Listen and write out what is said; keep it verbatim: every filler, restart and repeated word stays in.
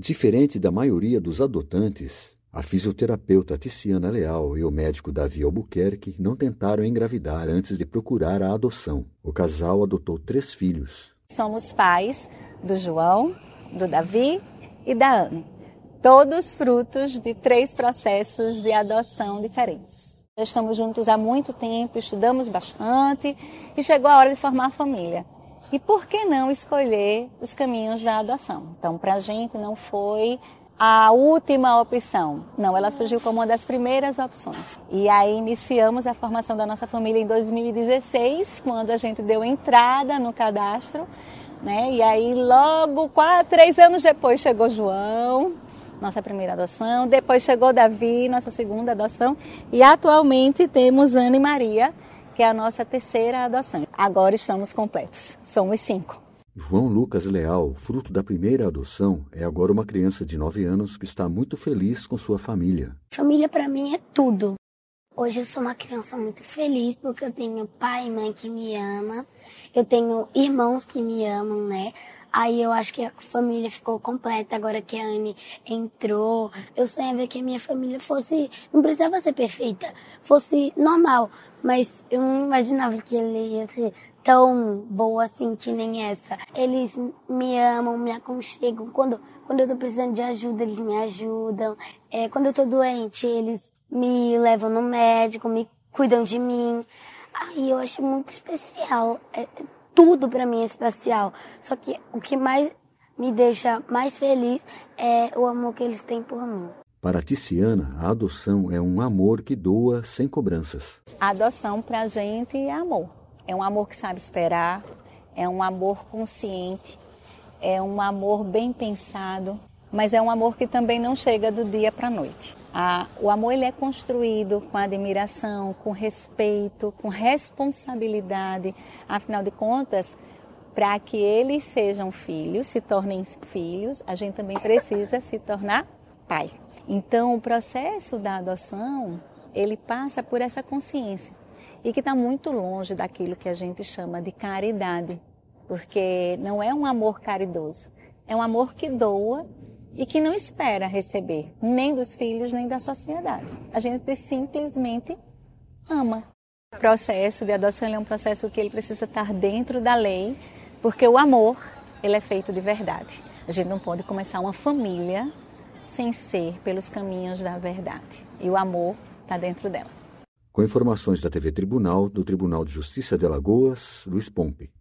Diferente da maioria dos adotantes, a fisioterapeuta Ticiana Leal e o médico Davi Albuquerque não tentaram engravidar antes de procurar a adoção. O casal adotou três filhos. Somos pais do João, do Davi e da Anne, todos frutos de três processos de adoção diferentes. Estamos juntos há muito tempo, estudamos bastante e chegou a hora de formar a família. E por que não escolher os caminhos da adoção? Então, para a gente não foi a última opção. Não, ela surgiu como uma das primeiras opções. E aí iniciamos a formação da nossa família em dois mil e dezesseis, quando a gente deu entrada no cadastro, né? E aí logo, quatro, três anos depois, chegou João, nossa primeira adoção. Depois chegou Davi, nossa segunda adoção. E atualmente temos Ana e Maria, que é a nossa terceira adoção. Agora estamos completos, somos cinco. João Lucas Leal, fruto da primeira adoção, é agora uma criança de nove anos que está muito feliz com sua família. Família para mim é tudo. Hoje eu sou uma criança muito feliz porque eu tenho pai e mãe que me amam, eu tenho irmãos que me amam, né? Aí eu acho que a família ficou completa agora que a Anne entrou. Eu sonhava que a minha família fosse, não precisava ser perfeita, fosse normal. Mas eu não imaginava que ele ia ser tão boa assim que nem essa. Eles me amam, me aconchegam. Quando, quando eu tô precisando de ajuda, eles me ajudam. É, quando eu tô doente, eles me levam no médico, me cuidam de mim. Aí eu acho muito especial. É, tudo pra mim é especial. Só que o que mais me deixa mais feliz é o amor que eles têm por mim. Para a Ticiana, a adoção é um amor que doa sem cobranças. A adoção pra gente é amor. É um amor que sabe esperar, é um amor consciente, é um amor bem pensado, mas é um amor que também não chega do dia para a noite. Ah, o amor ele é construído com admiração, com respeito, com responsabilidade. Afinal de contas, para que eles sejam filhos, se tornem filhos, a gente também precisa se tornar pai. Então, o processo da adoção, ele passa por essa consciência e que está muito longe daquilo que a gente chama de caridade, porque não é um amor caridoso, é um amor que doa e que não espera receber, nem dos filhos, nem da sociedade. A gente simplesmente ama. O processo de adoção ele é um processo que ele precisa estar dentro da lei, porque o amor ele é feito de verdade. A gente não pode começar uma família sem ser pelos caminhos da verdade. E o amor está dentro dela. Com informações da T V Tribunal, do Tribunal de Justiça de Alagoas, Luiz Pompe.